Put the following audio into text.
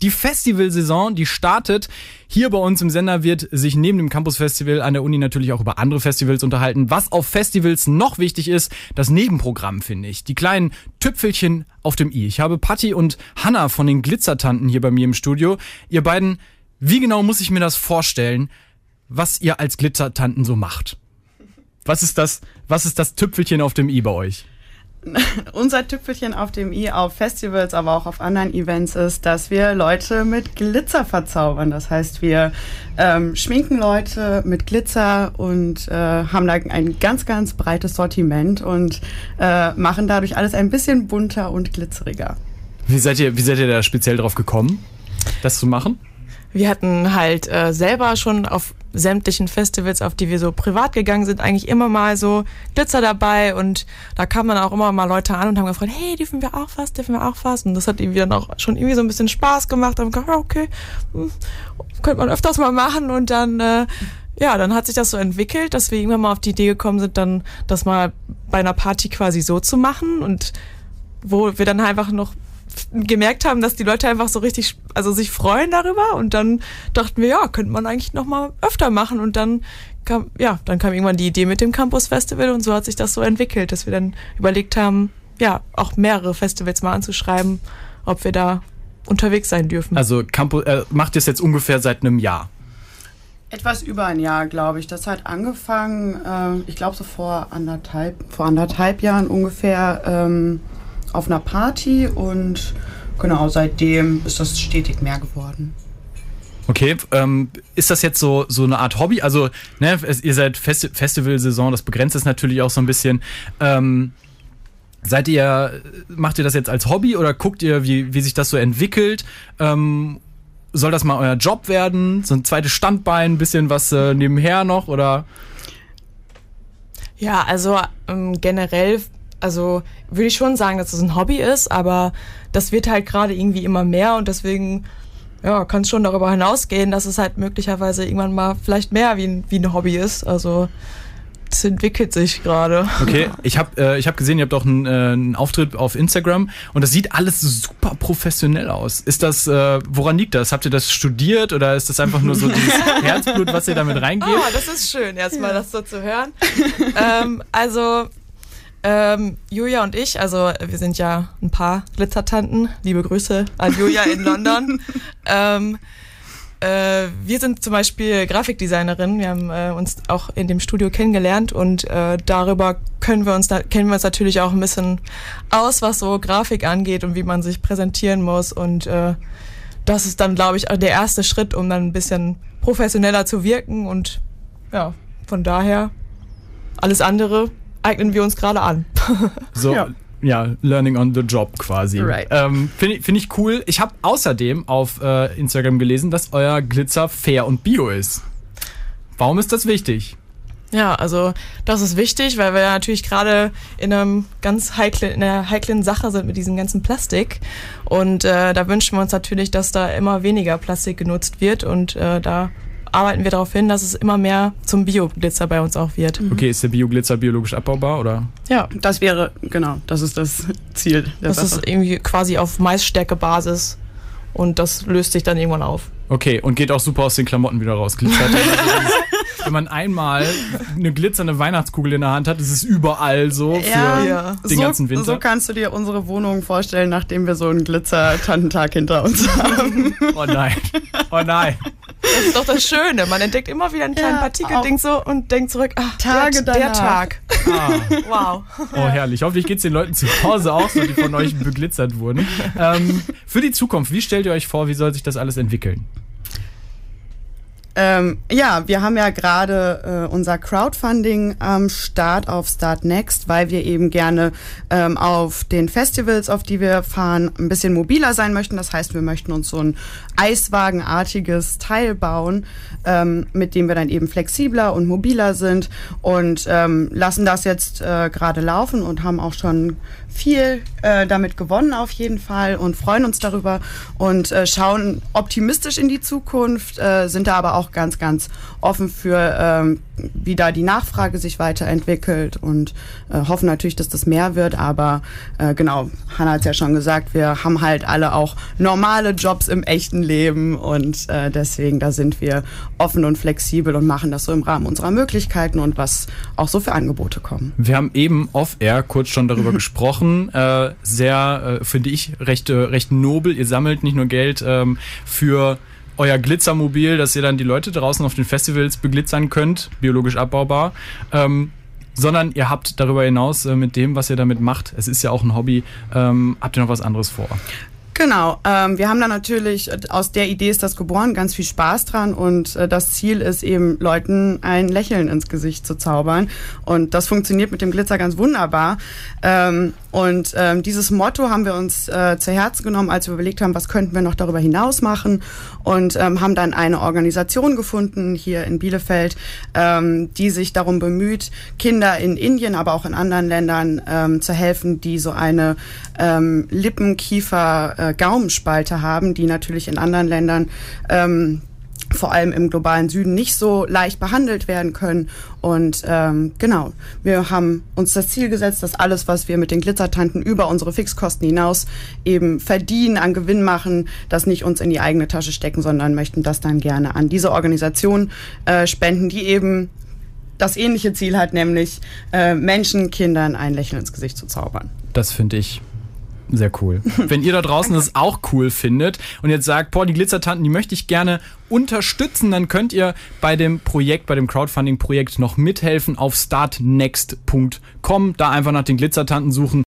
Die Festivalsaison, die startet. Hier bei uns im Sender wird sich neben dem Campus-Festival an der Uni natürlich auch über andere Festivals unterhalten. Was auf Festivals noch wichtig ist, das Nebenprogramm, finde ich. Die kleinen Tüpfelchen auf dem i. Ich habe Patti und Hanna von den Glitzertanten hier bei mir im Studio. Ihr beiden, wie genau muss ich mir das vorstellen, was ihr als Glitzertanten so macht? Was ist das Tüpfelchen auf dem i bei euch? Unser Tüpfelchen auf dem i auf Festivals, aber auch auf anderen Events ist, dass wir Leute mit Glitzer verzaubern. Das heißt, wir schminken Leute mit Glitzer und haben da ein ganz, ganz breites Sortiment und machen dadurch alles ein bisschen bunter und glitzeriger. Wie seid ihr da speziell drauf gekommen, das zu machen? Wir hatten halt selber schon auf sämtlichen Festivals, auf die wir so privat gegangen sind, eigentlich immer mal so Glitzer dabei und da kamen dann auch immer mal Leute an und haben gefragt, hey, dürfen wir auch was? Und das hat irgendwie dann auch schon irgendwie so ein bisschen Spaß gemacht. Dann haben wir gedacht, okay, könnte man öfters mal machen und dann, dann hat sich das so entwickelt, dass wir irgendwann mal auf die Idee gekommen sind, dann das mal bei einer Party quasi so zu machen und wo wir dann einfach noch gemerkt haben, dass die Leute einfach so richtig, sich freuen darüber und dann dachten wir, könnte man eigentlich noch mal öfter machen und dann kam irgendwann die Idee mit dem Campus Festival und so hat sich das so entwickelt, dass wir dann überlegt haben, auch mehrere Festivals mal anzuschreiben, ob wir da unterwegs sein dürfen. Also macht ihr es jetzt ungefähr seit einem Jahr? Etwas über ein Jahr, glaube ich. Das hat angefangen, ich glaube so vor anderthalb Jahren ungefähr, auf einer Party und genau, seitdem ist das stetig mehr geworden. Okay, ist das jetzt so eine Art Hobby? Also, ihr seid Festivalsaison, das begrenzt es natürlich auch so ein bisschen. Macht ihr das jetzt als Hobby oder guckt ihr, wie sich das so entwickelt? Soll das mal euer Job werden? So ein zweites Standbein, ein bisschen was nebenher noch, oder? Ja, generell würde ich schon sagen, dass es ein Hobby ist, aber das wird halt gerade irgendwie immer mehr und deswegen kann es schon darüber hinausgehen, dass es halt möglicherweise irgendwann mal vielleicht mehr wie ein Hobby ist. Also das entwickelt sich gerade. Okay, ich hab gesehen, ihr habt auch einen Auftritt auf Instagram und das sieht alles super professionell aus. Ist das, woran liegt das? Habt ihr das studiert oder ist das einfach nur so dieses Herzblut, was ihr damit reingeht? Das ist schön, erstmal das so zu hören. Julia und ich, wir sind ja ein paar Glitzertanten. Liebe Grüße an Julia in London. Wir sind zum Beispiel Grafikdesignerin. Wir haben uns auch in dem Studio kennengelernt und darüber kennen wir uns natürlich auch ein bisschen aus, was so Grafik angeht und wie man sich präsentieren muss. Und das ist dann, glaube ich, der erste Schritt, um dann ein bisschen professioneller zu wirken. Und von daher alles andere eignen wir uns gerade an. So, learning on the job quasi. Right. Find ich cool. Ich habe außerdem auf Instagram gelesen, dass euer Glitzer fair und bio ist. Warum ist das wichtig? Ja, das ist wichtig, weil wir natürlich gerade in einer heiklen Sache sind mit diesem ganzen Plastik. Und da wünschen wir uns natürlich, dass da immer weniger Plastik genutzt wird und da arbeiten wir darauf hin, dass es immer mehr zum Bioglitzer bei uns auch wird. Okay, ist der Bioglitzer biologisch abbaubar, oder? Ja, das ist das Ziel. Das ist irgendwie quasi auf Maisstärke-Basis und das löst sich dann irgendwann auf. Okay, und geht auch super aus den Klamotten wieder raus. Wenn man einmal eine glitzernde Weihnachtskugel in der Hand hat, ist es überall so für den ganzen Winter. So kannst du dir unsere Wohnung vorstellen, nachdem wir so einen Glitzer-Tantentag hinter uns haben. Oh nein. Das ist doch das Schöne. Man entdeckt immer wieder einen kleinen Partikelding so und denkt zurück, der Tag. Wow. Oh, herrlich. Hoffentlich geht es den Leuten zu Hause auch so, die von euch beglitzert wurden. Für die Zukunft, wie stellt ihr euch vor, wie soll sich das alles entwickeln? Wir haben ja gerade unser Crowdfunding am Start auf Start Next, weil wir eben gerne auf den Festivals, auf die wir fahren, ein bisschen mobiler sein möchten. Das heißt, wir möchten uns so ein eiswagenartiges Teil bauen, mit dem wir dann eben flexibler und mobiler sind und lassen das jetzt gerade laufen und haben auch schon viel damit gewonnen auf jeden Fall und freuen uns darüber und schauen optimistisch in die Zukunft, sind da aber auch ganz, ganz offen für, wie da die Nachfrage sich weiterentwickelt und hoffen natürlich, dass das mehr wird, aber genau, Hannah hat es ja schon gesagt, wir haben halt alle auch normale Jobs im echten Leben und deswegen, da sind wir offen und flexibel und machen das so im Rahmen unserer Möglichkeiten und was auch so für Angebote kommen. Wir haben eben off-air kurz schon darüber gesprochen, sehr, finde ich, recht nobel. Ihr sammelt nicht nur Geld für euer Glitzermobil, dass ihr dann die Leute draußen auf den Festivals beglitzern könnt, biologisch abbaubar, sondern ihr habt darüber hinaus mit dem, was ihr damit macht, es ist ja auch ein Hobby, habt ihr noch was anderes vor? Genau, wir haben da natürlich, aus der Idee ist das geboren, ganz viel Spaß dran und das Ziel ist eben, Leuten ein Lächeln ins Gesicht zu zaubern und das funktioniert mit dem Glitzer ganz wunderbar und dieses Motto haben wir uns zu Herzen genommen, als wir überlegt haben, was könnten wir noch darüber hinaus machen und haben dann eine Organisation gefunden hier in Bielefeld, die sich darum bemüht, Kinder in Indien, aber auch in anderen Ländern zu helfen, die so eine Lippen-Kiefer-Gaumenspalte haben, die natürlich in anderen Ländern vor allem im globalen Süden nicht so leicht behandelt werden können. Und genau, wir haben uns das Ziel gesetzt, dass alles, was wir mit den Glitzertanten über unsere Fixkosten hinaus eben verdienen, an Gewinn machen, das nicht uns in die eigene Tasche stecken, sondern möchten das dann gerne an diese Organisation spenden, die eben das ähnliche Ziel hat, nämlich Menschen, Kindern ein Lächeln ins Gesicht zu zaubern. Das finde ich sehr cool. Wenn ihr da draußen das auch cool findet und jetzt sagt, boah, die Glitzertanten, die möchte ich gerne unterstützen, dann könnt ihr bei dem Projekt, bei dem Crowdfunding-Projekt noch mithelfen auf startnext.com. Da einfach nach den Glitzertanten suchen